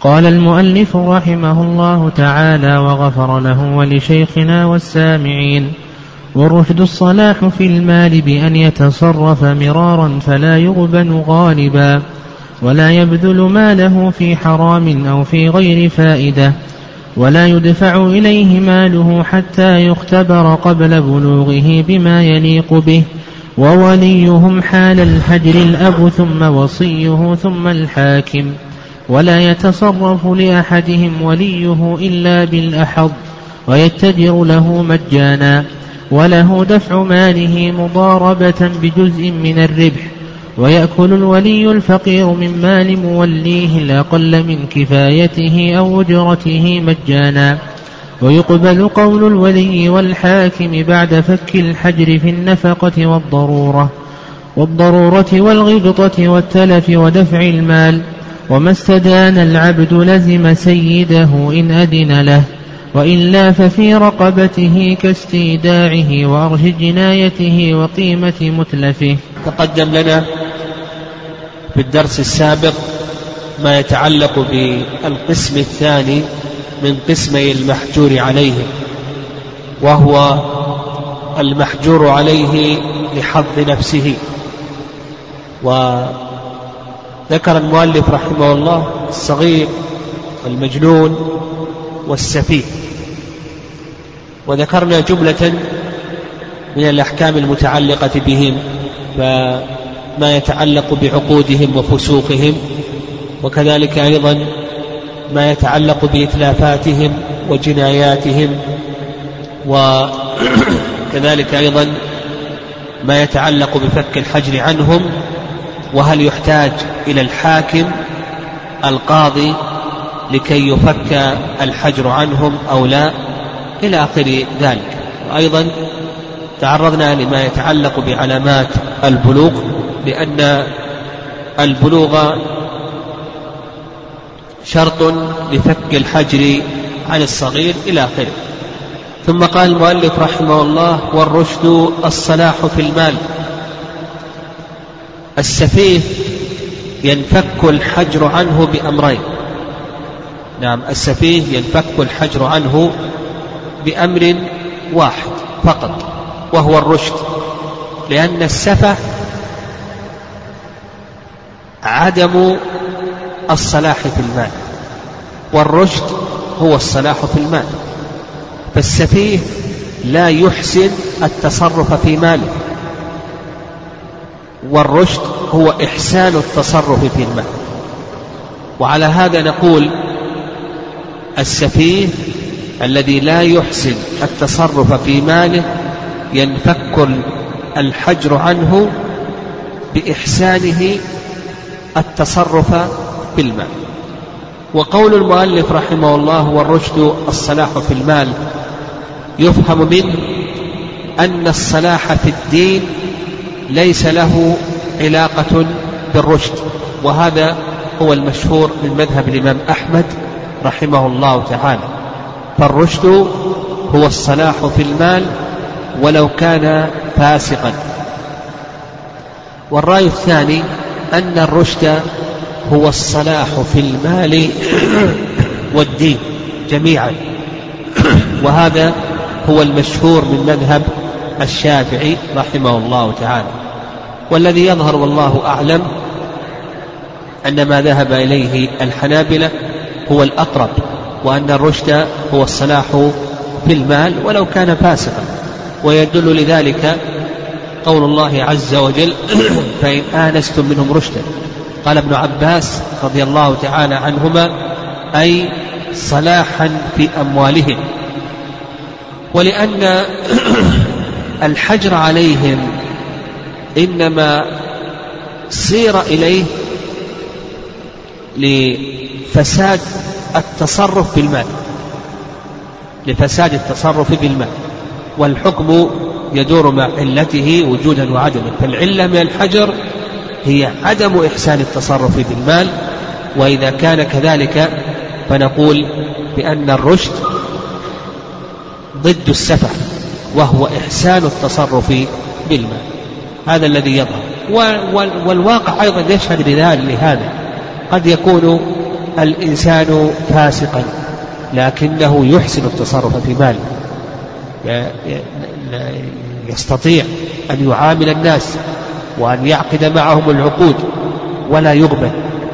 قال المؤلف رحمه الله تعالى وغفر له ولشيخنا والسامعين: والرشد الصلاح في المال بأن يتصرف مرارا فلا يغبن غالبا، ولا يبذل ماله في حرام أو في غير فائدة، ولا يدفع إليه ماله حتى يختبر قبل بلوغه بما يليق به، ووليهم حال الحجر الأب ثم وصيه ثم الحاكم، ولا يتصرف لأحدهم وليه إلا بالأحظ، ويتجر له مجانا، وله دفع ماله مضاربة بجزء من الربح، ويأكل الولي الفقير من مال موليه الأقل من كفايته أو أجرته مجانا، ويقبل قول الولي والحاكم بعد فك الحجر في النفقة والضرورة والغبطة والتلف ودفع المال. وما استدان العبد لزم سيده إن أذن له، وإلا ففي رقبته كاستيداعه وأرش جنايته وقيمة متلفه. تقدم لنا في الدرس السابق ما يتعلق بالقسم الثاني من قسمي المحجور عليه، وهو المحجور عليه لحظ نفسه. وذكر المؤلف رحمه الله الصغير والمجنون والسفيه، وذكرنا جملة من الأحكام المتعلقة بهم، فما يتعلق بعقودهم وفسوقهم، وكذلك أيضا ما يتعلق بإتلافاتهم وجناياتهم، وكذلك أيضا ما يتعلق بفك الحجر عنهم، وهل يحتاج إلى الحاكم القاضي لكي يفك الحجر عنهم أو لا، إلى آخر ذلك. وأيضا تعرضنا لما يتعلق بعلامات البلوغ، لأن البلوغ شرط لفك الحجر عن الصغير إلى آخره. ثم قال المؤلف رحمه الله: والرشد الصلاح في المال. السفيه ينفك الحجر عنه بأمرين. نعم، السفيه ينفك الحجر عنه بأمر واحد فقط، وهو الرشد، لأن السفه عدم الصلاح في المال، والرشد هو الصلاح في المال. فالسفيه لا يحسن التصرف في ماله، والرشد هو إحسان التصرف في المال. وعلى هذا نقول السفيه الذي لا يحسن التصرف في ماله ينفك الحجر عنه بإحسانه التصرف في المال. وقول المؤلف رحمه الله: والرشد الصلاح في المال، يفهم منه أن الصلاح في الدين ليس له علاقة بالرشد، وهذا هو المشهور من مذهب الإمام أحمد رحمه الله تعالى. فالرشد هو الصلاح في المال ولو كان فاسقا. والرأي الثاني أن الرشد هو الصلاح في المال والدين جميعا، وهذا هو المشهور من مذهب الشافعي رحمه الله تعالى. والذي يظهر والله أعلم أن ما ذهب إليه الحنابلة هو الأقرب، وأن الرشد هو الصلاح في المال ولو كان فاسقا. ويدل لذلك قول الله عز وجل: فإن آنستم منهم رشدا. قال ابن عباس رضي الله تعالى عنهما: أي صلاحا في أموالهم. ولأن الحجر عليهم إنما صير إليه لفساد التصرف بالمال، لفساد التصرف بالمال، والحكم يدور مع علته وجودا وعدما. فالعلة من الحجر هي عدم إحسان التصرف بالمال، وإذا كان كذلك فنقول بأن الرشد ضد السفه، وهو إحسان التصرف بالمال. هذا الذي يظهر، والواقع أيضا يشهد لهذا. قد يكون الإنسان فاسقا لكنه يحسن التصرف في ماله، يستطيع أن يعامل الناس وأن يعقد معهم العقود ولا يغبن.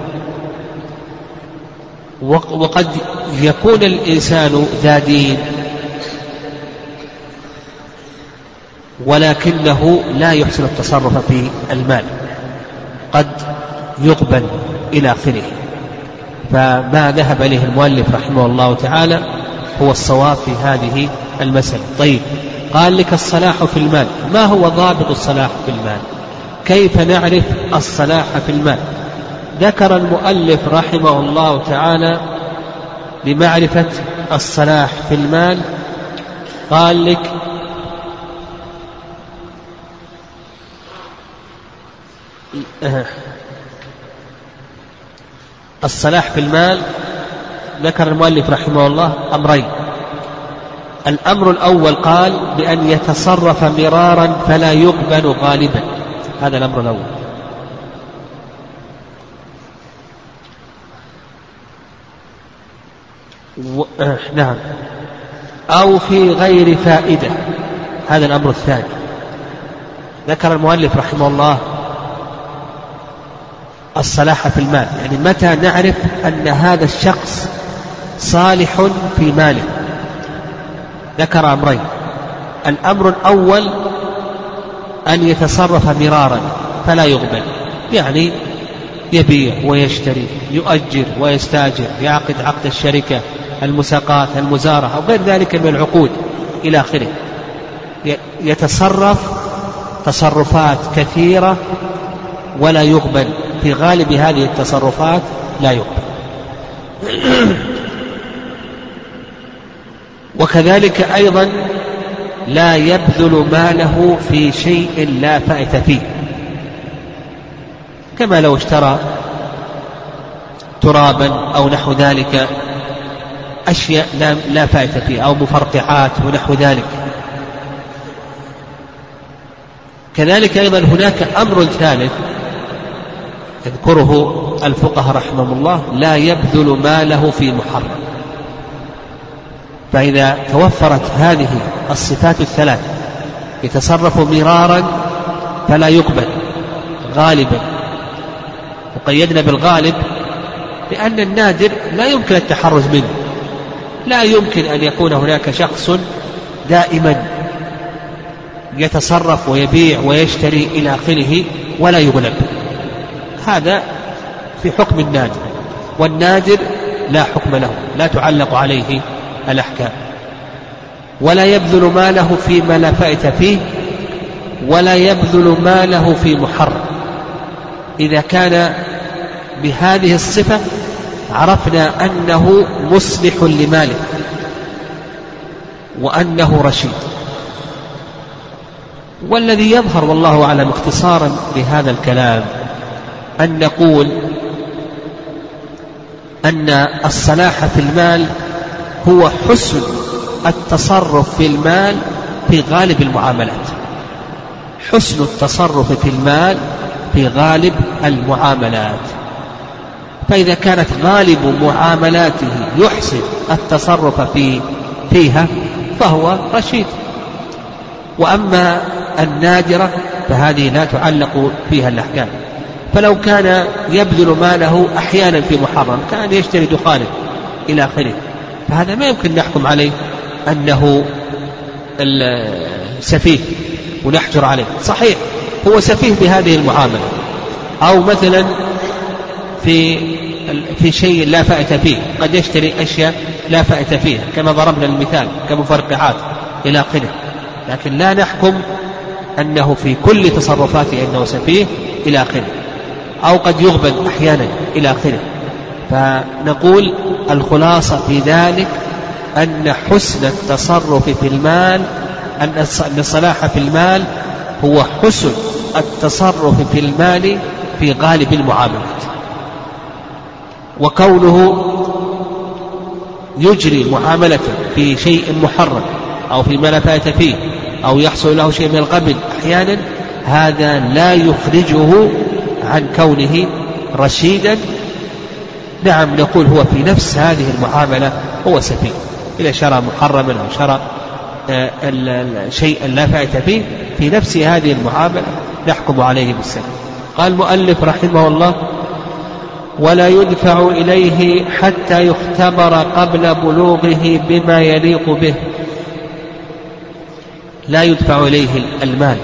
وقد يكون الإنسان ذا دين ولكنه لا يحسن التصرف في المال، قد يغبن إلى آخره. فما ذهب إليه المؤلف رحمه الله تعالى هو الصواب في هذه المسألة. طيب، قال لك الصلاح في المال، ما هو ضابط الصلاح في المال؟ كيف نعرف الصلاح في المال؟ ذكر المؤلف رحمه الله تعالى لمعرفة الصلاح في المال، قال لك الصلاح في المال، ذكر المؤلف رحمه الله أمرين. الأمر الأول قال بأن يتصرف مرارا فلا يقبل غالبا، هذا الأمر الأول. نعم، أو في غير فائدة، هذا الأمر الثاني. ذكر المؤلف رحمه الله الصلاح في المال، يعني متى نعرف أن هذا الشخص صالح في ماله. ذكر أمرين. الأمر الأول أن يتصرف مرارا فلا يغبن، يعني يبيع ويشتري، يؤجر ويستاجر، يعقد عقد الشركة، المساقات، المزارع أو غير ذلك من العقود إلى آخره. يتصرف تصرفات كثيرة ولا يغبن، في غالب هذه التصرفات لا يغبن. وكذلك أيضا لا يبذل ماله في شيء لا فائدة فيه، كما لو اشترى ترابا أو نحو ذلك، أشياء لا فائدة فيه، أو مفرقعات ونحو ذلك. كذلك أيضا هناك أمر ثالث يذكره الفقهاء رحمهم الله، لا يبذل ماله في محرم. فإذا توفرت هذه الصفات الثلاث، يتصرف مرارا فلا يقبل غالبا، وقيدنا بالغالب لأن النادر لا يمكن التحرز منه، لا يمكن أن يكون هناك شخص دائما يتصرف ويبيع ويشتري إلى آخره ولا يغلب، هذا في حكم النادر، والنادر لا حكم له، لا تعلق عليه الأحكام. ولا يبذل ماله فيما لا فائدة فيه، ولا يبذل ماله في محرم. إذا كان بهذه الصفة عرفنا أنه مصلح لماله وأنه رشيد. والذي يظهر والله أعلم اختصارا لهذا الكلام أن نقول أن الصلاح في المال هو حسن التصرف في المال في غالب المعاملات، حسن التصرف في المال في غالب المعاملات. فإذا كانت غالب معاملاته يحسن التصرف فيها فهو رشيد. وأما النادرة فهذه لا تعلق فيها الأحكام. فلو كان يبذل ماله أحيانا في محرم، كان يشتري دخانا إلى آخره، فهذا ما يمكن نحكم عليه أنه سفيه ونحجر عليه. صحيح هو سفيه بهذه المعاملة، أو مثلا في شيء لا فائدة فيه، قد يشتري أشياء لا فائدة فيها كما ضربنا المثال كمفرقعات إلى آخره، لكن لا نحكم أنه في كل تصرفاته أنه سفيه إلى آخره، أو قد يغبن أحيانا إلى آخره. فنقول الخلاصة في ذلك أن حسن التصرف في المال، أن الصلاح في المال هو حسن التصرف في المال في غالب المعاملات. وكونه يجري معاملته في شيء محرم أو في ما لا فائدة فيه أو يحصل له شيء من الغبن أحيانا، هذا لا يخرجه عن كونه رشيدا نعم نقول هو في نفس هذه المعاملة هو سفيه، إذا شرى محرما أو شرى شيئا لا فائدة فيه في نفس هذه المعاملة نحكم عليه بالسفيه. قال المؤلف رحمه الله: ولا يدفع إليه حتى يختبر قبل بلوغه بما يليق به. لا يدفع إليه المال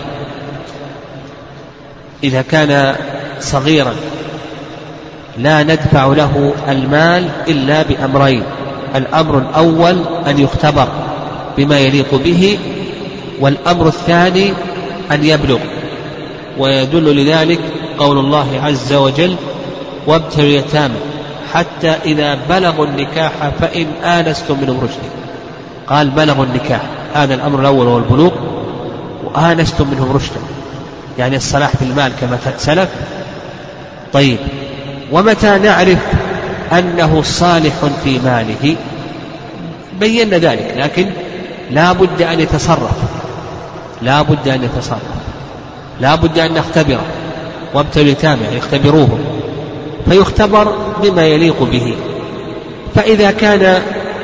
إذا كان صغيرا، لا ندفع له المال إلا بأمرين: الأمر الأول أن يختبر بما يليق به، والأمر الثاني أن يبلغ. ويدل لذلك قول الله عز وجل: وابتلوا اليتامى حتى إذا بلغوا النكاح فإن آنستم منهم رشدا. قال بلغوا النكاح، هذا الأمر الأول هو البلوغ، وآنستم منهم رشدا يعني الصلاح في المال كما سلف. طيب، ومتى نعرف أنه صالح في ماله؟ بينا ذلك، لكن لا بد أن يتصرف، لا بد أن يتصرف، لا بد أن نختبره. وابتلوا اليتامى يعني يختبروهم، فيختبر بما يليق به. فإذا كان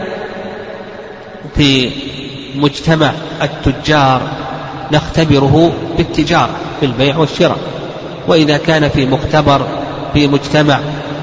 في مجتمع التجار نختبره بالتجارة في البيع والشراء، وإذا كان في مجتمع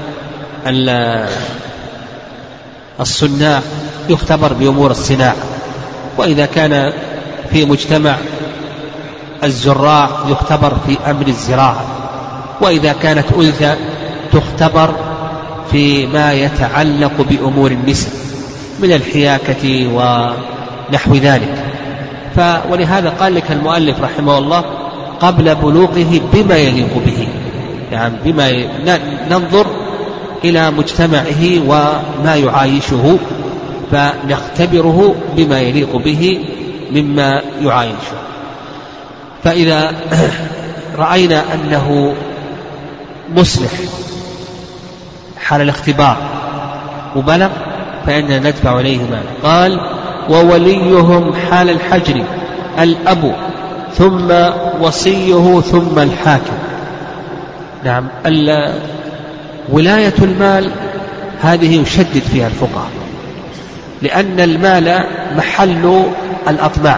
الصناع يختبر بأمور الصناعة، وإذا كان في مجتمع الزراع يختبر في أمر الزراعة، وإذا كانت أنثى تختبر فيما يتعلق بأمور النساء من الحياكة ونحو ذلك. ولهذا قال لك المؤلف رحمه الله: قبل بلوغه بما يليق به، يعني بما ننظر إلى مجتمعه وما يعايشه فنختبره بما يليق به مما يعايشه. فإذا رأينا أنه مصلح حال الاختبار وبلغ فإننا ندفع إليه مالا. قال: ووليهم حال الحجر الأب ثم وصيه ثم الحاكم. نعم، ولاية المال هذه يشدد فيها الفقهاء، لأن المال محل الأطماع.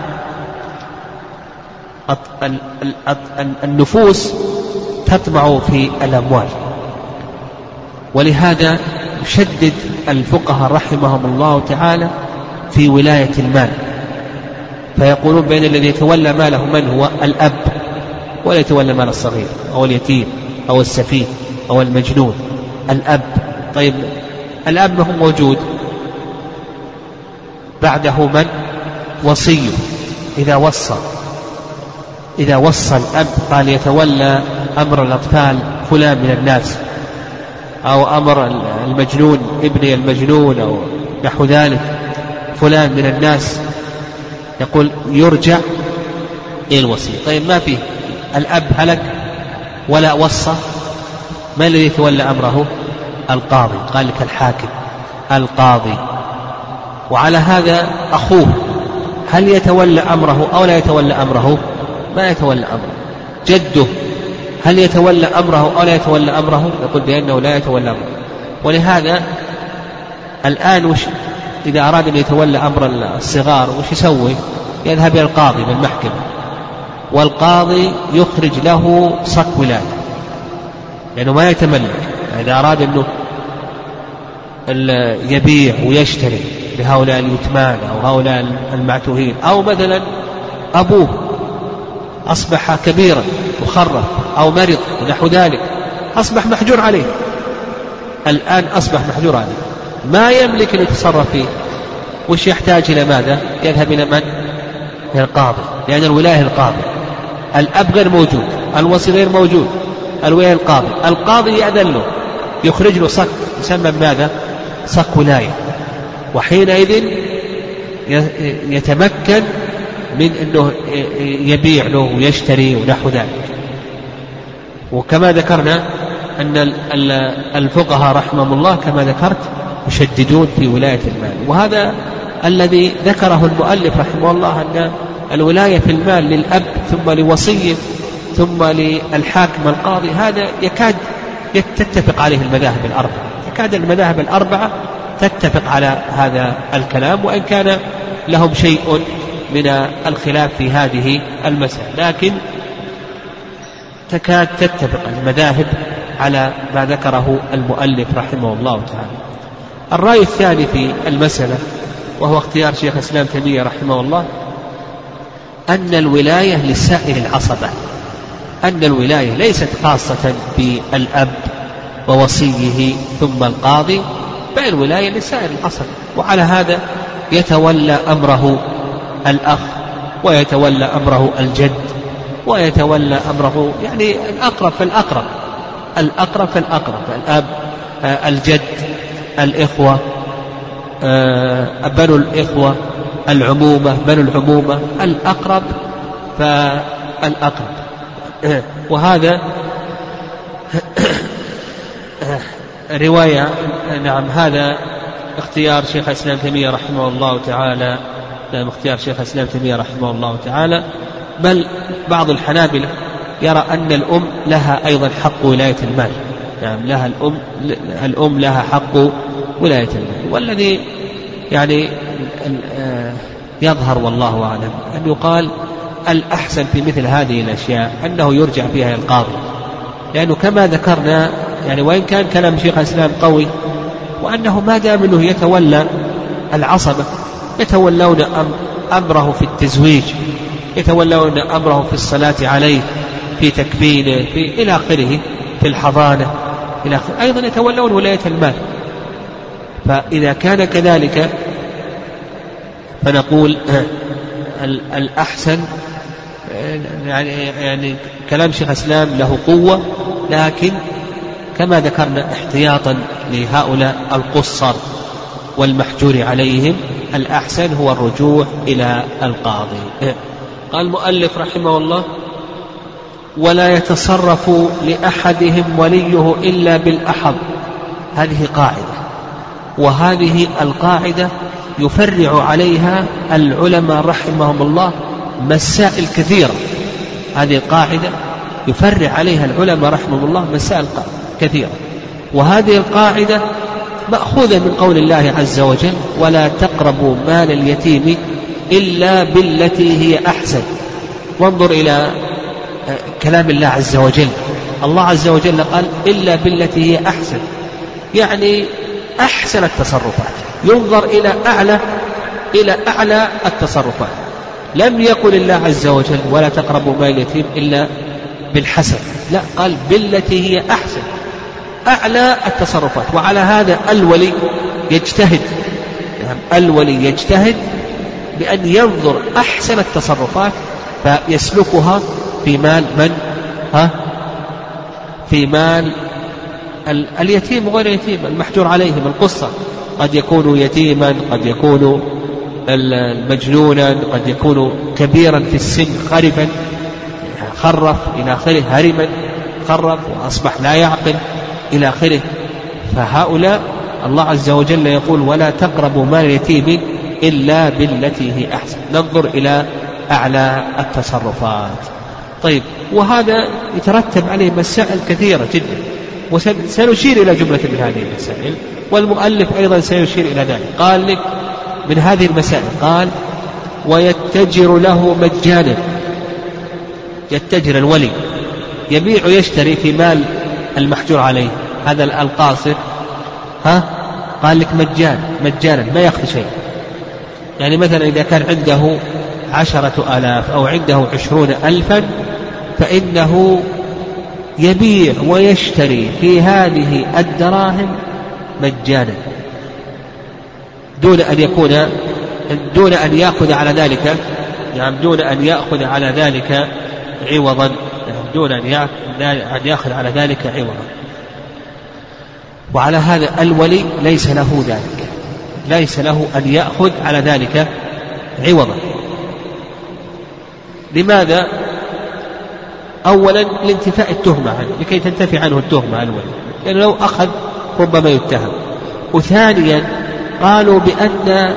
النفوس تطمع في الأموال، ولهذا يشدد الفقهاء رحمهم الله تعالى في ولاية المال، فيقولون بين الذي يتولى ماله من هو الأب، ولا يتولى مال الصغير أو اليتيم أو السفيه أو المجنون، الأب. طيب، الأب هو موجود، بعده من؟ وصيه. إذا وصى الأب قال يتولى أمر الأطفال فلان من الناس، أو أمر المجنون ابني المجنون أو نحو ذلك فلان من الناس، يقول يرجع إلى الوصي. طيب، ما فيه الأب هلك ولا وصى، ما الذي يتولى أمره؟ القاضي. قال لك الحاكم القاضي. وعلى هذا أخوه هل يتولى أمره أو لا يتولى أمره؟ ما يتولى أمره. جده هل يتولى أمره أو لا يتولى أمره؟ يقول بأنه لا يتولى أمره. ولهذا الآن إذا أراد أن يتولى أمر الصغار وش يسوي؟ يذهب إلى القاضي بالمحكمة، والقاضي يخرج له صك ولاية، لأنه ما يتملك. إذا أراد أنه يبيع ويشتري لهؤلاء اليتمان أو هؤلاء المعتوهين، أو مثلا أبوه أصبح كبيرا وخرف أو مرض ونحو ذلك، أصبح محجور عليه، الآن أصبح محجور عليه، ما يملك أن يتصرف فيه. وش يحتاج إلى ماذا؟ يذهب إلى من؟ إلى القاضي، لأن الولاية القاضي. الأب غير موجود، الوصي غير موجود، الولاية القاضي. القاضي يأذن له، يخرج له صك يسمى بماذا؟ صك ولاية، وحينئذ يتمكن من أنه يبيع له ويشتري ونحو ذلك. وكما ذكرنا أن الفقهاء رحمهم الله كما ذكرت يشددون في ولاية المال، وهذا الذي ذكره المؤلف رحمه الله، أن الولاية في المال للأب ثم لوصيه ثم للحاكم القاضي، هذا يكاد تتفق عليه المذاهب الأربعة، تكاد المذاهب الأربعة تتفق على هذا الكلام، وإن كان لهم شيء من الخلاف في هذه المسألة، لكن تكاد تتفق المذاهب على ما ذكره المؤلف رحمه الله تعالى. الرأي الثاني في المسألة وهو اختيار شيخ الإسلام تيمية رحمه الله أن الولاية لسائر العصبة، أن الولاية ليست خاصة بالأب ووصيه ثم القاضي، بل الولاية لسائر العصبة. وعلى هذا يتولى أمره الأخ، ويتولى أمره الجد، ويتولى أمره يعني الأقرب فالأقرب، الأقرب فالأقرب، الأب، الجد، الإخوة، بنو الإخوة، العمومة، بنو العمومة، الأقرب فالأقرب. وهذا رواية، نعم، هذا اختيار شيخ الإسلام تيمية رحمه الله تعالى، اختيار شيخ الإسلام تيمية رحمه الله تعالى. بل بعض الحنابلة يرى أن الأم لها أيضا حق ولاية المال، يعني لها الأم لها حق ولاية المال. والذي يعني يظهر والله أعلم أن يقال الأحسن في مثل هذه الأشياء أنه يرجع فيها إلى القاضي، لأنه كما ذكرنا يعني وإن كان كلام شيخ الإسلام قوي، وأنه ما دام أنه يتولى العصبة يتولون أمره في التزويج، يتولون أمره في الصلاة عليه، في تكفينه، في إلى آخره، في الحضانة إلى آخره، أيضا يتولون ولاية المال. فإذا كان كذلك فنقول الأحسن يعني كلام شيخ الإسلام له قوة، لكن كما ذكرنا احتياطا لهؤلاء القصر والمحجور عليهم الأحسن هو الرجوع إلى القاضي. قال المؤلف رحمه الله: ولا يتصرف لأحدهم وليه إلا بالأحظ. هذه قاعدة، وهذه القاعدة يفرع عليها العلماء رحمهم الله مسائل كثيرة. هذه القاعدة يفرع عليها العلماء رحمهم الله مسائل كثيرة، وهذه القاعدة مأخوذة من قول الله عز وجل: ولا تقربوا مال اليتيم إلا بالتي هي أحسن. وانظر إلى كلام الله عز وجل، الله عز وجل قال: إلا بالتي هي أحسن، يعني أحسن التصرفات، ينظر إلى أعلى التصرفات. لم يقل الله عز وجل: ولا تقربوا مال اليتيم إلا بالحسن، لا، قال بالتي هي أحسن، أعلى التصرفات. وعلى هذا الولي يجتهد، الولي يجتهد بأن ينظر أحسن التصرفات فيسلكها في مال من؟ في مال اليتيم وغير اليتيم، المحجور عليهم، القصة. قد يكون يتيما، قد يكون مجنونا، قد يكون كبيرا في السن، خرفا، خرف إلى آخره، هرما، خرف وأصبح لا يعقل إلى آخره. فهؤلاء الله عز وجل يقول: ولا تقربوا مال اليتيم إلا بالتي هي أحسن. ننظر إلى أعلى التصرفات. طيب، وهذا يترتب عليه مسائل كثيرة جدا، وسنشير إلى جملة من هذه المسائل، والمؤلف أيضا سيشير إلى ذلك. قال لك من هذه المسائل، قال: ويتجر له مجانا. يتجر الولي، يبيع ويشتري في مال المحجور عليه، هذا القاصر، قال لك مجانا ما يأخذ شيء. يعني مثلا إذا كان عنده 10,000 أو عنده 20,000 فإنه يبيع ويشتري في هذه الدراهم مجانا، دون أن يأخذ على ذلك، يعني دون أن يأخذ على ذلك عوضا، دون أن يأخذ على ذلك عوضا. وعلى هذا الولي ليس له ذلك، ليس له أن يأخذ على ذلك عوضا. لماذا؟ أولا لانتفاء التهمة عنه، لكي تنتفي عنه التهمة الولي، لأنه لو أخذ ربما يتهم. وثانيا قالوا بأن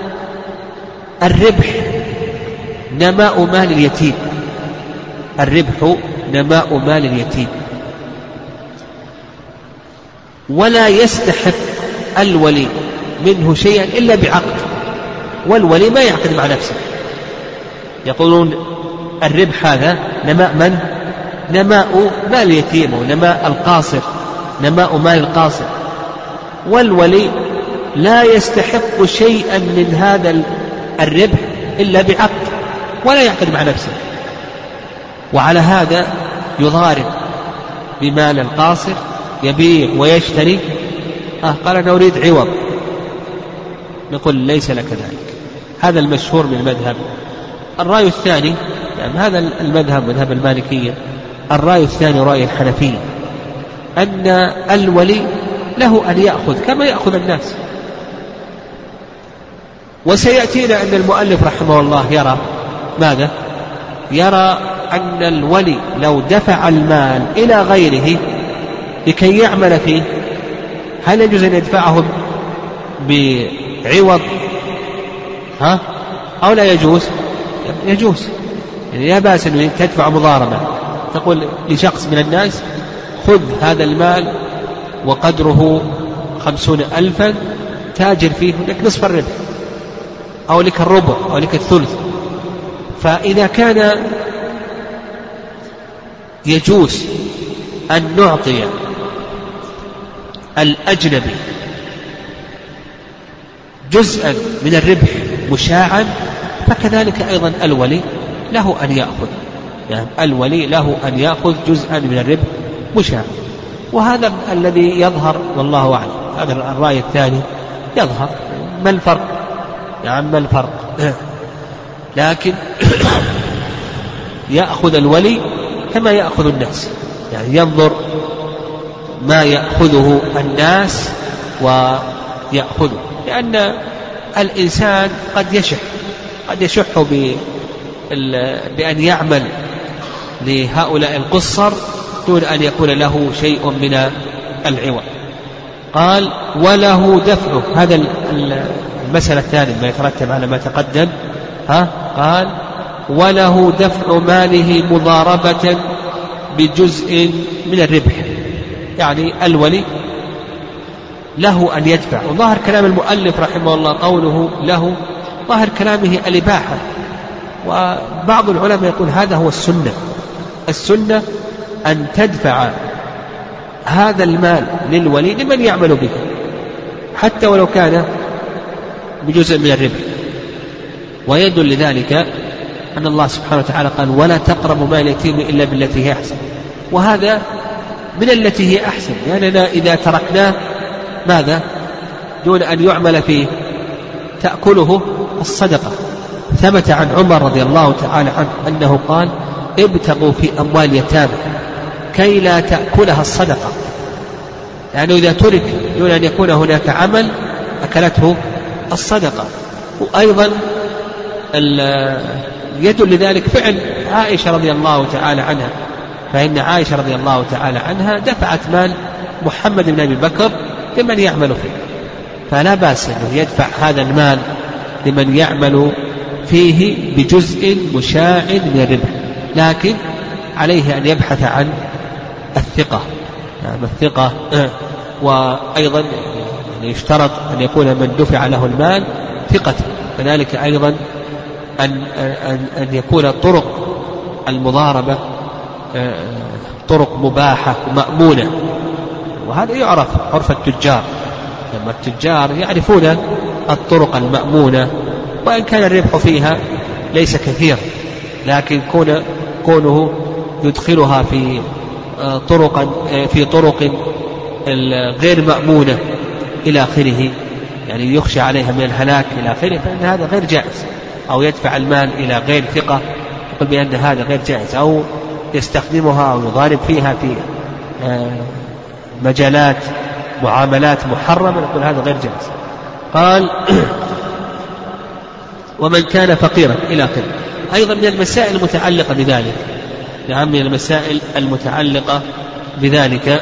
الربح نماء مال اليتيم، الربح نماء مال اليتيم. ولا يستحق الولي منه شيئا إلا بعقد، والولي ما يعقد مع نفسه. يقولون الربح هذا نماء من؟ نماء مال اليتيم ونماء القاصر، نماء مال القاصر، والولي لا يستحق شيئا من هذا الربح إلا بعقد، ولا يعقد مع نفسه. وعلى هذا يضارب بمال القاصر، يبيع ويشتري. قال أنا أريد عوض، نقول ليس لك ذلك. هذا المشهور من المذهب. الرأي الثاني، يعني هذا المذهب مذهب المالكية. الرأي الثاني رأي الحنفية، أن الولي له أن يأخذ كما يأخذ الناس. وسيأتينا أن المؤلف رحمه الله يرى ماذا؟ يرى أن الولي لو دفع المال إلى غيره لكي يعمل فيه، هل يجوز أن يدفعه بعوض أو لا يجوز؟ يجوز. يعني لا بأس أن تدفع مضاربة، تقول لشخص من الناس خذ هذا المال وقدره 50,000 تاجر فيه، لك نصف الربح أو لك الربع أو لك الثلث. فإذا كان يجوز أن نعطي الأجنبي جزءا من الربح مشاعا، فكذلك أيضا الولي له أن يأخذ، يعني الولي له أن يأخذ جزءا من الربح مشاعا. وهذا الذي يظهر والله أعلم. هذا الرأي الثاني يظهر. ما الفرق؟ يعني ما الفرق؟ لكن يأخذ الولي كما يأخذ الناس، يعني ينظر ما يأخذه الناس ويأخذه، لأن الإنسان قد يشح بأن يعمل لهؤلاء القصر دون أن يكون له شيء من العوض. قال وله دفعه، هذا المسألة الثانية ما يترتب على ما تقدم. قال وله دفع ماله مضاربة بجزء من الربح، يعني الولي له أن يدفع. وظاهر كلام المؤلف رحمه الله قوله له، ظاهر كلامه الإباحة. وبعض العلماء يقول هذا هو السنة. السنة أن تدفع هذا المال للولي لمن يعمل به، حتى ولو كان بجزء من الربح. ويدل لذلك أن الله سبحانه وتعالى قال ولا تقربوا مال اليتيم إلا بالتي هي أحسن، وهذا من التي هي أحسن، لأننا إذا تركناه ماذا؟ دون أن يعمل فيه تأكله الصدقة. ثبت عن عمر رضي الله تعالى عنه أنه قال ابتغوا في أموال يتامى كي لا تأكلها الصدقة، لأنه إذا ترك دون أن يكون هناك عمل أكلته الصدقة. وأيضا يدل لذلك فعل عائشة رضي الله تعالى عنها، فإن عائشة رضي الله تعالى عنها دفعت مال محمد بن أبي بكر لمن يعمل فيه، فلا بأس أنه يدفع هذا المال لمن يعمل فيه بجزء مشاع من الربح، لكن عليه أن يبحث عن الثقة. يعني الثقة. وأيضا يشترط أن يكون من دفع له المال ثقة، كذلك أيضا أن يكون طرق المضاربة طرق مباحة مأمونة، وهذا يعرف عرف التجار. لما التجار يعرفون الطرق المأمونة، وإن كان الربح فيها ليس كثير، لكن كونه يدخلها في طرق غير مأمونة إلى آخره، يعني يخشى عليها من الهلاك إلى آخره، فإن هذا غير جائز. أو يدفع المال إلى غير ثقة يقول بأن هذا غير جائز، أو يستخدمها أو يضارب فيها في مجالات معاملات محرمة يقول هذا غير جائز. قال ومن كان فقيرا إلى آخره. أيضا من المسائل المتعلقة بذلك، نعم من المسائل المتعلقة بذلك،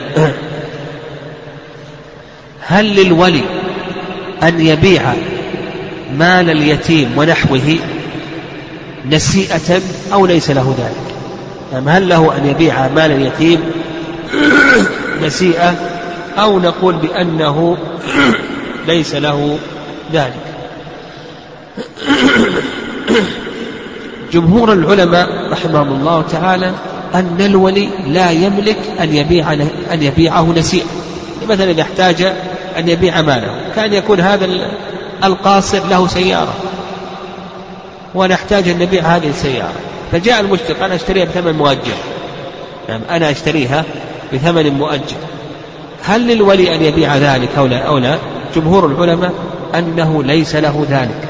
هل للولي أن يبيع مال اليتيم ونحوه نسيئة أو ليس له ذلك؟ يعني هل له أن يبيع مال اليتيم نسيئة أو نقول بأنه ليس له ذلك. جمهور العلماء رحمهم الله تعالى أن الولي لا يملك أن يبيعه نسيئا. مثلا إذا احتاج أن يبيع ماله، كان يكون هذا القاصر له سيارة ونحتاج أن نبيع هذه السيارة، فجاء المشتري أنا أشتريها بثمن مؤجل، يعني أنا أشتريها بثمن مؤجل، هل للولي أن يبيع ذلك أو لا؟ جمهور العلماء أنه ليس له ذلك،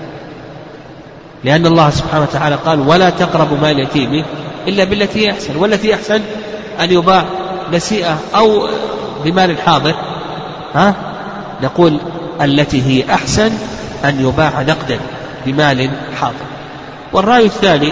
لأن الله سبحانه وتعالى قال ولا تقربوا مال اليتيم إلا بالتي هي أحسن، والتي أحسن أن يباع نسيئة أو بمال حاضر. نقول التي هي أحسن أن يباع نقدا بمال حاضر. والرأي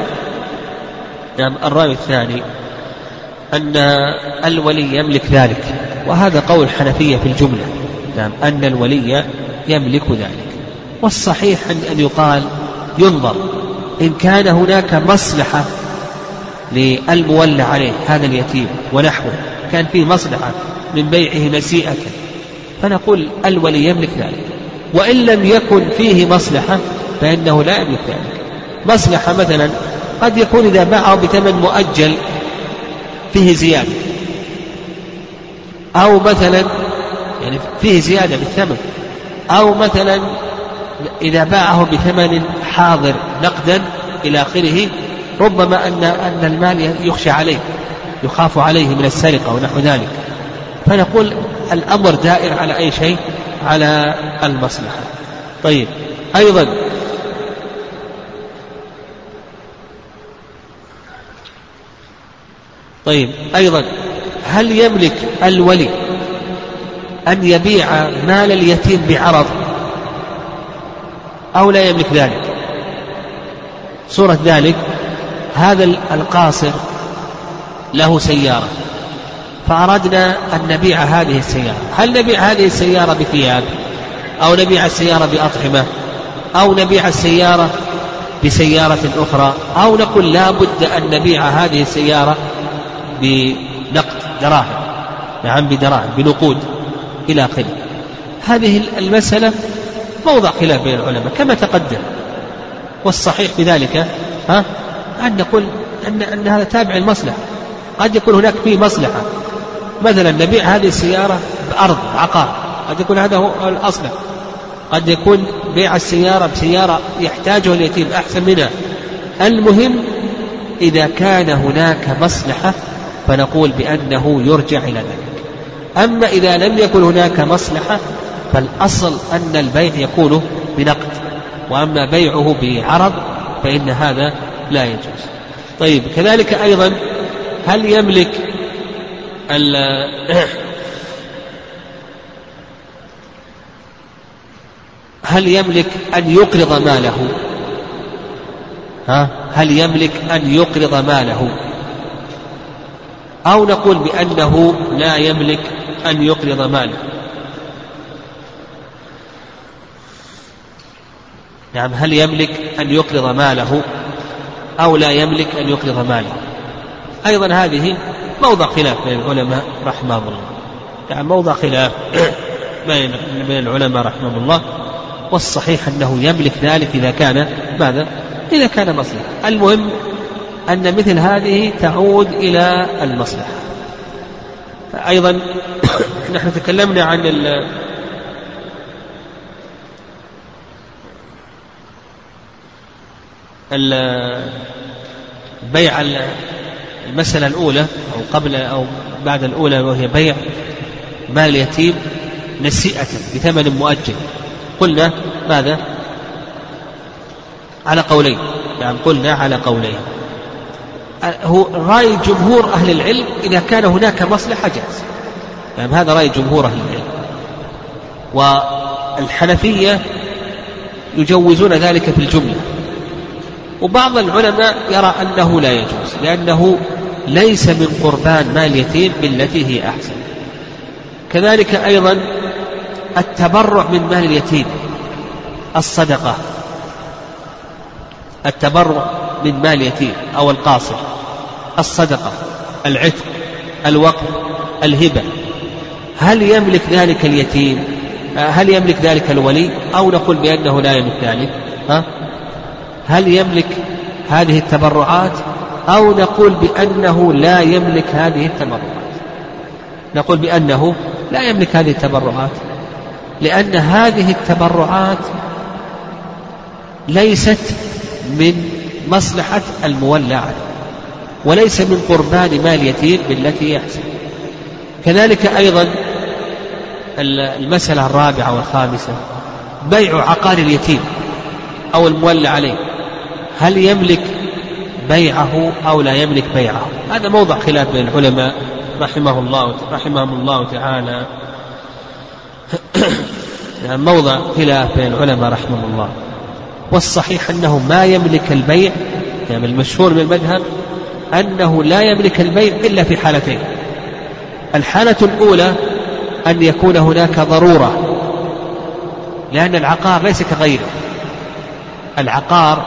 الثاني أن الولي يملك ذلك، وهذا قول الحنفية في الجملة، أن الولي يملك ذلك. والصحيح أن يقال ينظر إن كان هناك مصلحة للمولى عليه هذا اليتيم ونحوه، كان فيه مصلحة من بيعه نسيئة، فنقول الولي يملك ذلك. وإن لم يكن فيه مصلحة فإنه لا يملك ذلك. مصلحة مثلا قد يكون إذا باعه بثمن مؤجل فيه زيادة، أو مثلا يعني فيه زيادة بالثمن، أو مثلا إذا باعه بثمن حاضر نقدا إلى آخره، ربما أن المال يخشى عليه، يخاف عليه من السرقة ونحو ذلك، فنقول الأمر دائر على أي شيء، على المصلحة. طيب أيضا هل يملك الولي أن يبيع مال اليتيم بعرض أو لا يملك ذلك؟ صورة ذلك هذا القاصر له سيارة، فأردنا أن نبيع هذه السيارة، هل نبيع هذه السيارة بثياب، أو نبيع السيارة بأطعمة، أو نبيع السيارة بسيارة أخرى، أو نقول لا بد أن نبيع هذه السيارة بنقد دراهم، بدراهم بنقود إلى آخره؟ هذه المسألة موضع خلاف بين العلماء كما تقدم، والصحيح بذلك أن نقول أن هذا تابع المصلحة. قد يكون هناك فيه مصلحة، مثلا نبيع هذه السيارة بأرض عقار، قد يكون هذا هو الأصلح، قد يكون بيع السيارة بسيارة يحتاجها اليتيم أحسن منها. المهم إذا كان هناك مصلحة فنقول بأنه يرجع إلى ذلك. أما إذا لم يكن هناك مصلحة فالأصل أن البيع يكون بنقد، وأما بيعه بعرض فإن هذا لا يجوز. طيب كذلك أيضا هل يملك أن يقرض ماله؟ هل يملك أن يقرض ماله، أو نقول بأنه لا يملك أن يقرض ماله؟ نعم، هل يملك أن يقرض ماله أو لا يملك أن يقرض ماله؟ أيضا هذه موضع خلاف بين العلماء رحمه الله، يعني موضع خلاف بين العلماء رحمه الله، والصحيح أنه يملك ذلك إذا كان ماذا؟ إذا كان مصلحة. المهم أن مثل هذه تعود إلى المصلحة. أيضا نحن تكلمنا عن بيع المسألة الأولى أو قبل أو بعد الأولى، وهي بيع مال اليتيم نسيئة بثمن مؤجل. قلنا ماذا؟ على قولين، يعني قلنا على قولين. هو رأي جمهور أهل العلم إذا كان هناك مصلحة جاز، يعني هذا رأي جمهور أهل العلم. والحنفية يجوزون ذلك في الجملة، وبعض العلماء يرى أنه لا يجوز، لأنه ليس من قربان مال اليتيم بالتي هي أحسن. كذلك أيضا التبرع من مال اليتيم، الصدقة، التبرع من مال اليتيم أو القاصر، الصدقة، العتق، الوقف، الهبة، هل يملك ذلك اليتيم؟ هل يملك ذلك الولي؟ أو نقول بأنه لا يملك ذلك؟ هل يملك هذه التبرعات أو نقول بأنه لا يملك هذه التبرعات؟ نقول بأنه لا يملك هذه التبرعات، لأن هذه التبرعات ليست من مصلحة المولى عليه، وليس من قربان مال يتيم بالتي يحسن. كذلك أيضا المسألة الرابعة والخامسة بيع عقار اليتيم أو المولى عليه، هل يملك بيعه أو لا يملك بيعه؟ هذا موضع خلاف بين العلماء رحمهم الله تعالى، موضع خلاف بين العلماء رحمهم الله. والصحيح أنه ما يملك البيع، يعني المشهور من المذهب أنه لا يملك البيع إلا في حالتين. الحالة الأولى أن يكون هناك ضرورة، لأن العقار ليس كغيره، العقار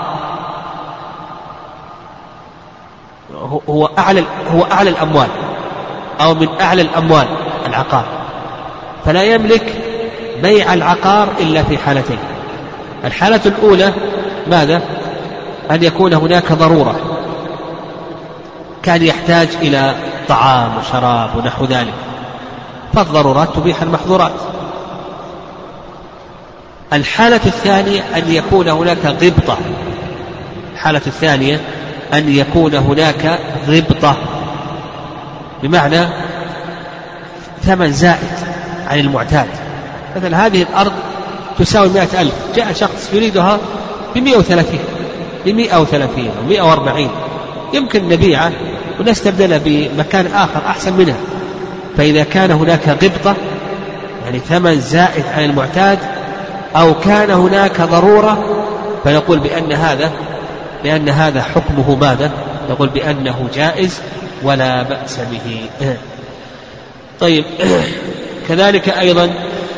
هو أعلى الأموال أو من أعلى الأموال العقار، فلا يملك بيع العقار إلا في حالتين. الحالة الأولى ماذا؟ أن يكون هناك ضرورة، كان يحتاج إلى طعام وشراب ونحو ذلك، فالضرورات تبيح المحظورات. الحالة الثانية أن يكون هناك غبطة، الحالة الثانية أن يكون هناك غبطة، بمعنى ثمن زائد عن المعتاد. مثلا هذه الأرض تساوي 100,000، جاء شخص يريدها ب130 و140، يمكن نبيعه ونستبدلها بمكان آخر أحسن منها. فإذا كان هناك غبطة، يعني ثمن زائد عن المعتاد، أو كان هناك ضرورة، فنقول بأن هذا حكمه ماذا؟ نقول بأنه جائز ولا بأس به. طيب، كذلك أيضا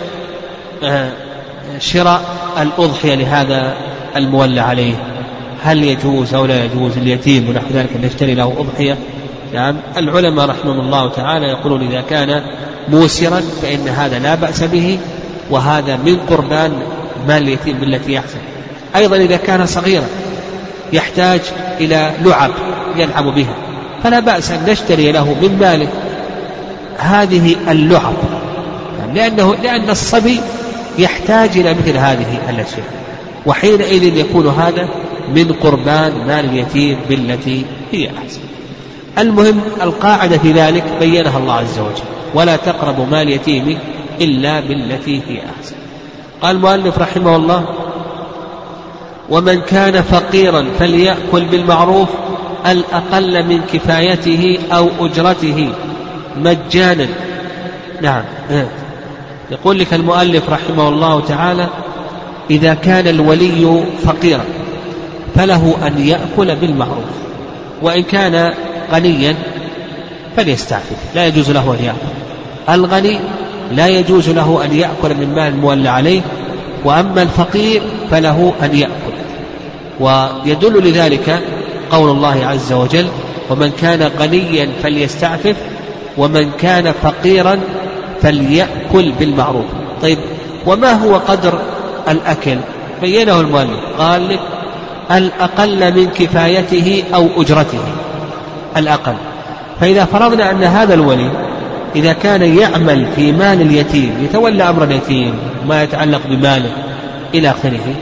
شراء الأضحية لهذا المولى عليه، هل يجوز أو لا يجوز اليتيم ونحو ذلك أن يشتري له أضحية؟ يعني العلماء رحمهم الله تعالى يقولون إذا كان موسرا فإن هذا لا بأس به، وهذا من قربان مال اليتيم بالتي يحسن. أيضا إذا كان صغيرا يحتاج إلى لعب يلعب بها، فلا بأس أن نشتري له من ماله هذه اللعب، لأن الصبي يحتاج إلى مثل هذه الأشياء، وحينئذ يكون هذا من قربان مال اليتيم بالتي هي أحسن. المهم القاعدة في ذلك بينها الله عز وجل: ولا تقربوا مال اليتيم إلا بالتي هي أحسن. قال المؤلف رحمه الله: ومن كان فقيرا فليأكل بالمعروف الأقل من كفايته أو أجرته مجانا. نعم، يقول لك المؤلف رحمه الله تعالى: إذا كان الولي فقيرا فله أن يأكل بالمعروف، وإن كان غنيا فليستعفف، لا يجوز له أن يأكل. الغني لا يجوز له أن يأكل من مال المولى عليه، وأما الفقير فله أن يأكل. ويدل لذلك قول الله عز وجل: ومن كان غنيا فليستعفف ومن كان فقيرا فليأكل بالمعروف. طيب، وما هو قدر الأكل؟ بينه المؤلف، قال لك: الأقل من كفايته أو أجرته، الأقل. فإذا فرضنا أن هذا الولي إذا كان يعمل في مال اليتيم، يتولى أمر اليتيم ما يتعلق بماله إلى آخره،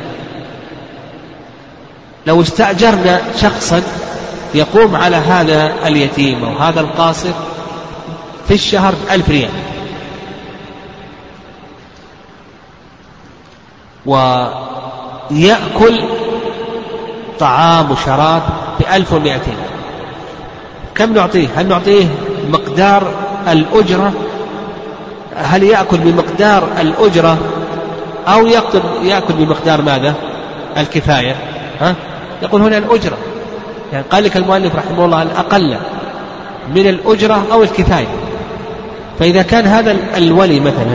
لو استأجرنا شخصا يقوم على هذا اليتيم أو هذا القاصر في الشهر 1000 ريال، ويأكل طعام وشراب ب1200، كم نعطيه؟ هل نعطيه مقدار الأجرة؟ هل يأكل بمقدار الأجرة أو يأكل بمقدار ماذا؟ الكفاية؟ يقول هنا الأجرة. يعني قال لك المؤلف رحمه الله: الأقل من الأجرة أو الكفاية. فإذا كان هذا الولي مثلا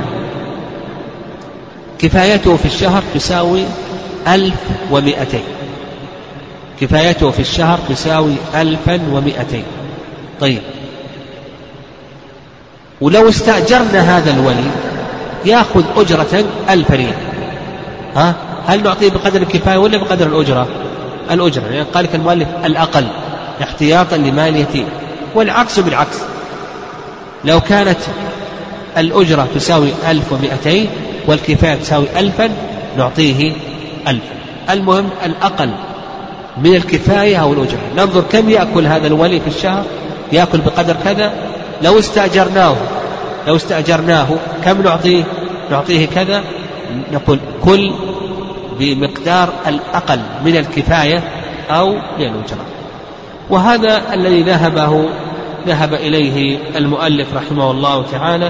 كفايته في الشهر تساوي 1200، كفايته في الشهر تساوي 1200. طيب، ولو استأجرنا هذا الولي يأخذ أجرة 1000 ريال، هل نعطيه بقدر الكفاية ولا بقدر الأجرة؟ الأجرة، يعني قال لك المؤلف الأقل احتياطا لمال اليتيم. والعكس بالعكس، لو كانت الأجرة تساوي 1200 والكفاية تساوي 1000 نعطيه 1000. المهم الأقل من الكفاية أو الأجرة. ننظر كم يأكل هذا الولي في الشهر، يأكل بقدر كذا. لو استأجرناه كم نعطيه كذا، نقول كل بمقدار الأقل من الكفاية أو من الأجرة. وهذا الذي ذهب إليه المؤلف رحمه الله تعالى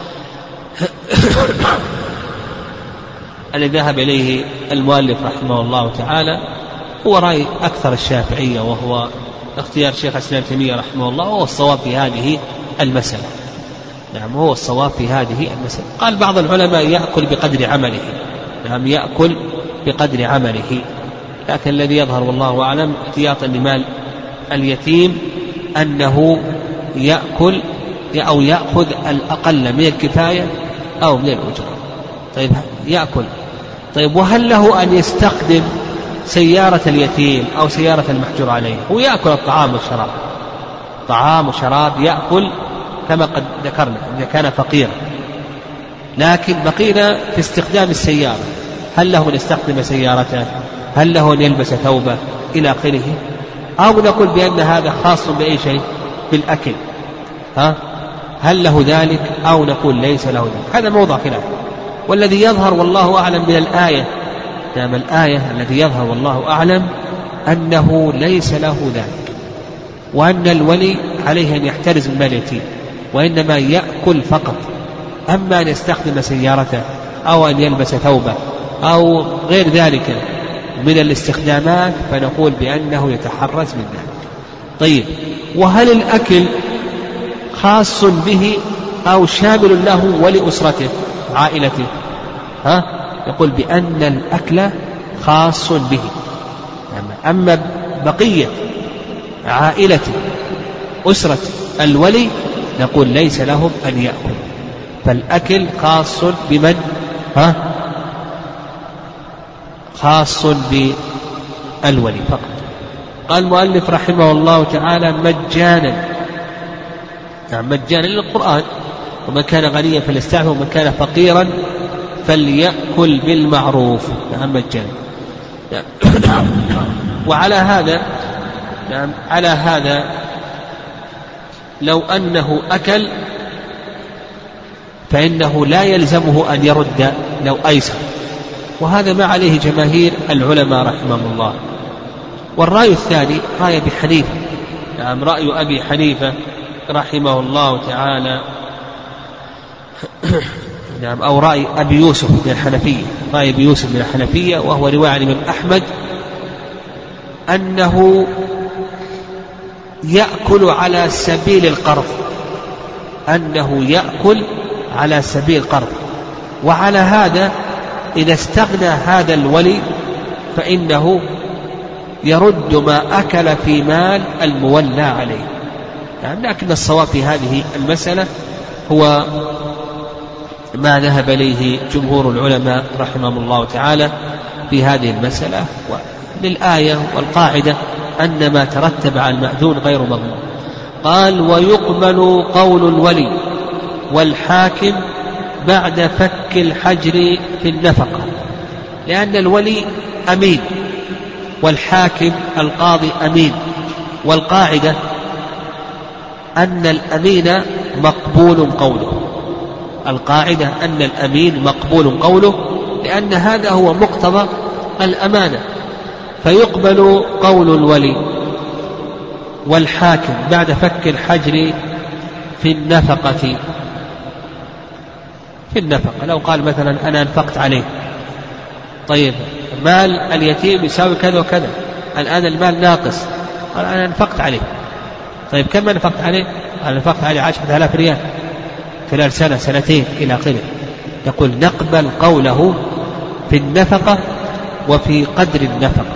الذي ذهب إليه المؤلف رحمه الله تعالى هو رأي أكثر الشافعية، وهو اختيار شيخ الإسلام ابن تيمية رحمه الله، وهو الصواب في هذه المسألة. نعم، هو الصواب في هذه المسألة. قال بعض العلماء يأكل بقدر عمله، نعم يأكل بقدر عمله، لكن الذي يظهر والله أعلم احتياطا لمال اليتيم أنه يأكل أو يأخذ الأقل من الكفاية أو من الأجرة. طيب يأكل. طيب وهل له أن يستخدم سيارة اليتيم أو سيارة المحجور عليه؟ هو يأكل الطعام والشراب، طعام وشراب يأكل كما قد ذكرنا إذا كان فقيرا، لكن بقينا في استخدام السيارة. هل له أن يستخدم سيارته؟ هل له أن يلبس ثوبه إلى آخره؟ أو نقول بأن هذا خاص بأي شيء بالأكل، هل له ذلك أو نقول ليس له ذلك؟ هذا موضع خلاف. والذي يظهر والله أعلم من الآية، نعم الآية الذي يظهر والله أعلم أنه ليس له ذلك، وأن الولي عليه أن يحترز من اليتيم، وإنما يأكل فقط. أما أن يستخدم سيارته أو أن يلبس ثوبه أو غير ذلك من الاستخدامات فنقول بأنه يتحرز من ذلك. طيب وهل الأكل خاص به أو شامل له ولأسرته عائلته؟ يقول بأن الأكل خاص به، أما بقية عائلته أسرة الولي نقول ليس لهم أن يأكل، فالأكل خاص بمن؟ خاص بالولي فقط. قال المؤلف رحمه الله تعالى مجانا، يعني مجانا للقرآن، ومن كان غنيا فليستعفف ومن كان فقيرا فليأكل بالمعروف، يعني مجانا. وعلى هذا على هذا لو أنه أكل فإنه لا يلزمه أن يرد لو أيسر، وهذا ما عليه جماهير العلماء رحمهم الله. والرأي الثاني رأي أبي حنيفة، نعم رأي أبي حنيفة رحمه الله تعالى، نعم أو رأي أبي يوسف من الحنفية، رأي أبي يوسف من الحنفية، وهو رواية عن الإمام أحمد أنه يأكل على سبيل القرض، أنه يأكل على سبيل القرض. وعلى هذا إذا استغنى هذا الولي فإنه يرد ما أكل في مال المولى عليه، يعني لكن الصواب في هذه المسألة هو ما ذهب إليه جمهور العلماء رحمهم الله تعالى في هذه المسألة، للآية والقاعدة أن ما ترتب على المأذون غير مضمون. قال ويقبل قول الولي والحاكم بعد فك الحجر في النفقة، لأن الولي أمين والحاكم القاضي أمين، والقاعدة أن الأمين مقبول قوله، القاعدة أن الأمين مقبول قوله، لأن هذا هو مقتضى الأمانة. فيقبل قول الولي والحاكم بعد فك الحجر في النفقة. في النفقة لو قال مثلا أنا أنفقت عليه، طيب مال اليتيم يساوي كذا وكذا، الآن المال ناقص، قال أنا أنفقت عليه، طيب كم أنفقت عليه؟ أنا أنفقت عليه 10,000 ريال خلال سنة سنتين إلى آخره. يقول نقبل قوله في النفقة وفي قدر النفقة،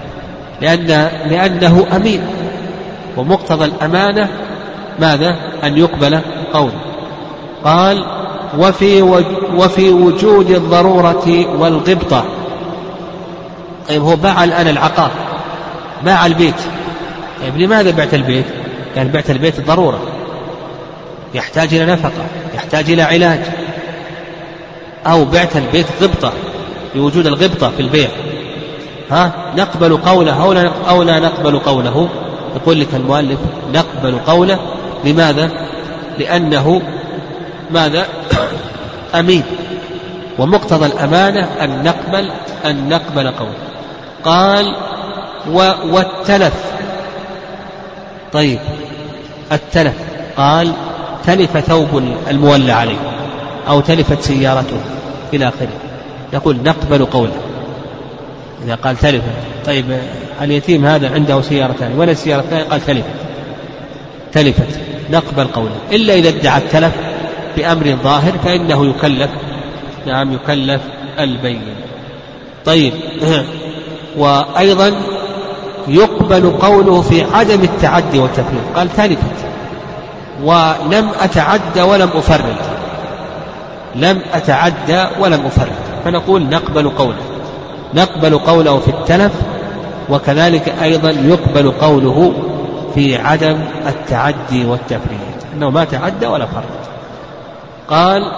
لأنه أمين، ومقتضى الأمانة ماذا؟ أن يقبل قوله. قال وفي وجود الضرورة والغبطة. طيب هو باع الآن العقار، باع البيت. طيب لماذا بعت البيت؟ قال بعت البيت ضرورة، يحتاج إلى نفقة، يحتاج إلى علاج. أو بعت البيت غبطة، لوجود الغبطة في البيع. نقبل قوله أو لا نقبل قوله؟ يقول لك المؤلف نقبل قوله. لماذا؟ لأنه ماذا؟ أمين، ومقتضى الأمانة أن نقبل قوله. قال والتلف. طيب التلف، قال تلف ثوب المولى عليه أو تلفت سيارته إلى آخره، يقول نقبل قوله إذا قال تلف. طيب اليتيم هذا عنده سيارتان، ولا السيارة الثانية؟ قال تلفت، نقبل قوله. إلا إذا ادعى التلف بأمر ظاهر فإنه يكلف، نعم يكلف البين. طيب وأيضا يقبل قوله في عدم التعدي والتفريط. قال تلفت ولم أتعدى ولم أفرط، لم أتعدى ولم أفرط، فنقول نقبل قوله في التلف، وكذلك أيضا يقبل قوله في عدم التعدي والتفريط، أنه ما تعدى ولا فرط. قال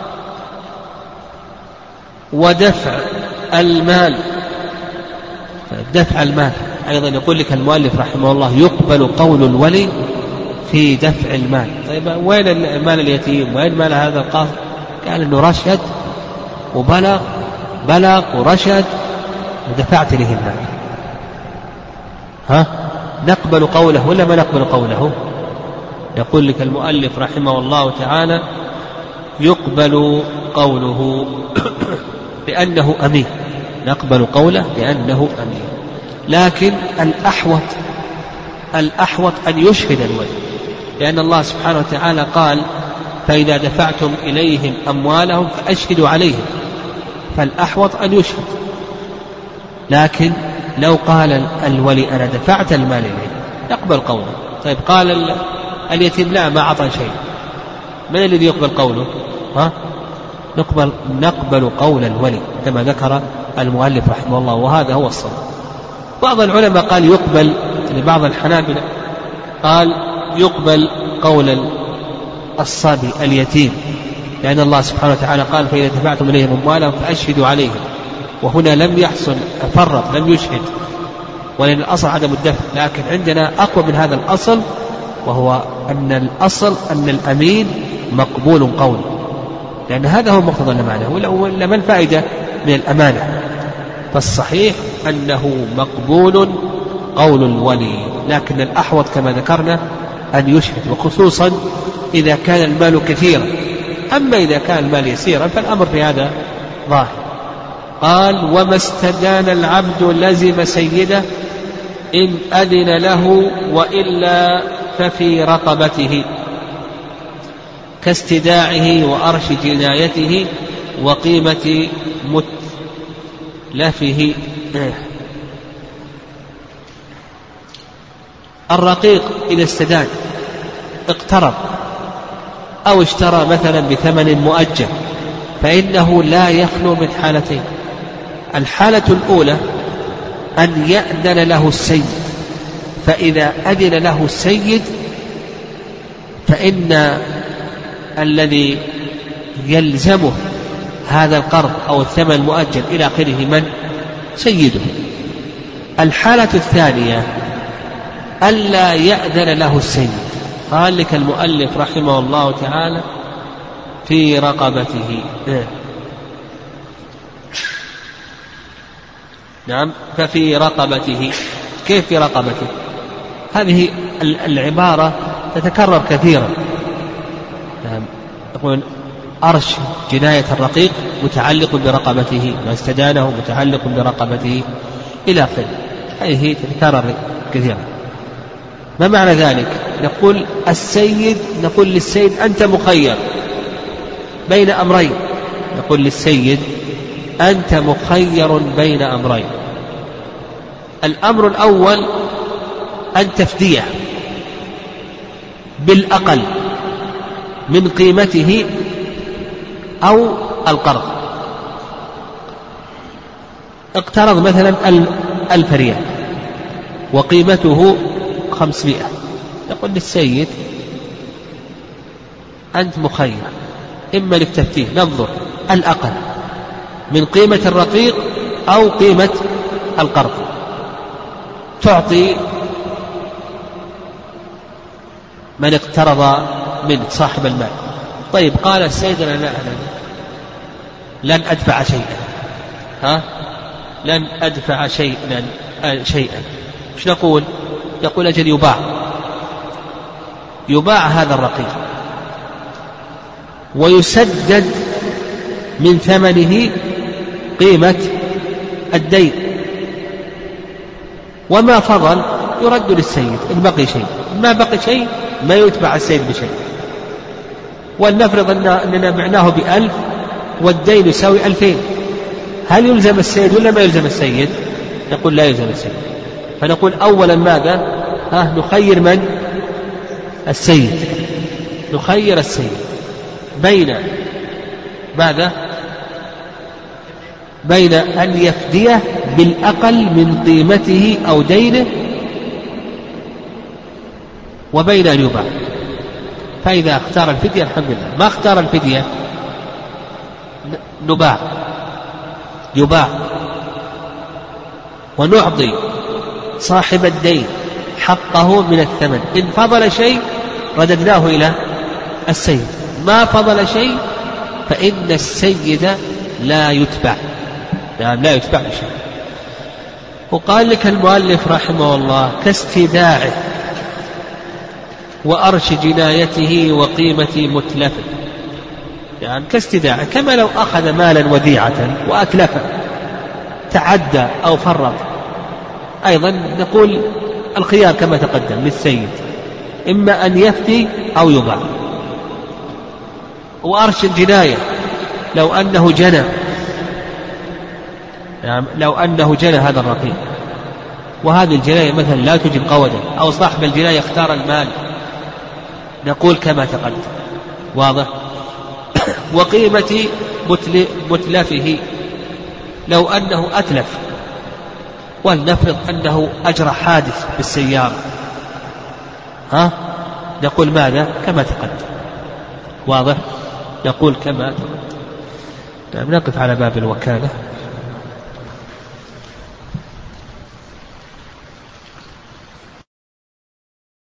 ودفع المال. دفع المال أيضا يقول لك المؤلف رحمه الله يقبل قول الولي في دفع المال. طيب وين مال اليتيم؟ وين مال هذا القاصد؟ قال إنه رشد وبلغ ورشد ودفعت له المال. نقبل قوله ولا ما نقبل قوله؟ يقول لك المؤلف رحمه الله تعالى يقبل قوله بأنه أمين، نقبل قوله بأنه أمين. لكن الأحوط أن يشهد الولي، لأن الله سبحانه وتعالى قال فإذا دفعتم إليهم أموالهم فأشهدوا عليهم، فالأحوط أن يشهد. لكن لو قال الولي أنا دفعت المال إليه يقبل قوله. طيب قال اليتيم لا ما أعطى شيء، من الذي يقبل قوله؟ نقبل قول الولي كما ذكر المؤلف رحمه الله، وهذا هو الصواب. بعض العلماء قال يقبل، لبعض الحنابلة قال يقبل قول الصبي اليتيم، لأن الله سبحانه وتعالى قال فإذا دفعتم إليهم أموالهم فأشهدوا عليهم، وهنا لم يحصل فرط، لم يشهد، ولأن الأصل عدم الدفع. لكن عندنا أقوى من هذا الأصل، وهو أن الأصل أن الأمين مقبول قوله، لأن هذا هو مقتضى الأمانة، ولا ما الفائدة من الأمانة؟ فالصحيح أنه مقبول قول الولي، لكن الأحوط كما ذكرنا أن يشهد، وخصوصا إذا كان المال كثيرا. أما إذا كان المال يسيرا فالأمر في هذا ظاهر. قال وما استدان العبد لزم سيده إن أذن له وإلا ففي رقبته، كاستداعه وأرش جنايته وقيمة متلفه. الرقيق إذا استدان اقترض أو اشترى مثلا بثمن مؤجل فإنه لا يخلو من حالتين. الحالة الأولى أن يأذن له السيد، فإذا أذن له السيد فإن الذي يلزمه هذا القرض أو الثمن المؤجل إلى آخره من؟ سيده. الحالة الثانية ألا يأذن له السيد، قال لك المؤلف رحمه الله تعالى في رقبته. نعم، ففي رقبته. كيف في رقبته؟ هذه العبارة تتكرر كثيرا. نعم، يقول أرش جناية الرقيق متعلق برقبته، ما استدانه متعلق برقبته إلى آخره. هذه تتكرر كثيرا. ما معنى ذلك؟ نقول للسيد أنت مخير بين أمرين. نقول للسيد أنت مخير بين أمرين. الأمر الأول أن تفديه بالأقل من قيمته أو القرض. اقترض مثلا 1000 ريال وقيمته 500، يقول للسيد أنت مخير، إما لك تفتيه، ننظر الأقل من قيمة الرقيق أو قيمة القرض، تعطي من اقترض منك صاحب المال. طيب قال السيد أنا لن أدفع شيئا، لن أدفع شيئا. مش نقول؟ يقول أجل يباع هذا الرقيق ويسدد من ثمنه قيمة الدين، وما فضل يرد للسيد إن بقي شيء، ما بقي شيء ما يتبع السيد بشيء. ولنفرض أننا بعناه ب1000 والدين يساوي 2000، هل يلزم السيد ولا ما يلزم السيد؟ يقول لا يلزم السيد. فنقول أولا ماذا؟ نخير من؟ السيد. نخير السيد بين ماذا؟ بين أن يفديه بالأقل من قيمته أو دينه وبين أن يباع. فإذا اختار الفدية الحمد لله، ما اختار الفدية يباع ونعطي صاحب الدين حقه من الثمن، إن فضل شيء رددناه إلى السيد، ما فضل شيء فإن السيد لا يتبع، يعني لا يتبع بشيء. وقال لك المؤلف رحمه الله كاستداعه وأرش جنايته وقيمة متلفه، يعني كاستداعه كما لو أخذ مالا وديعة وأتلفه، تعدى أو فرط، أيضا نقول الخيار كما تقدم للسيد، إما أن يفتي أو يباع. وأرش الجناية لو أنه جنى، يعني لو أنه جنى هذا الرقيق، وهذه الجناية مثلا لا تجب قودا، أو صاحب الجناية اختار المال، نقول كما تقدم، واضح. وقيمة متلفه لو أنه أتلف، ولنفرض أنه أجرى حادث بالسيارة، نقول ماذا؟ كما تقدم، واضح. نقول كما تقدم. نقف على باب الوكالة.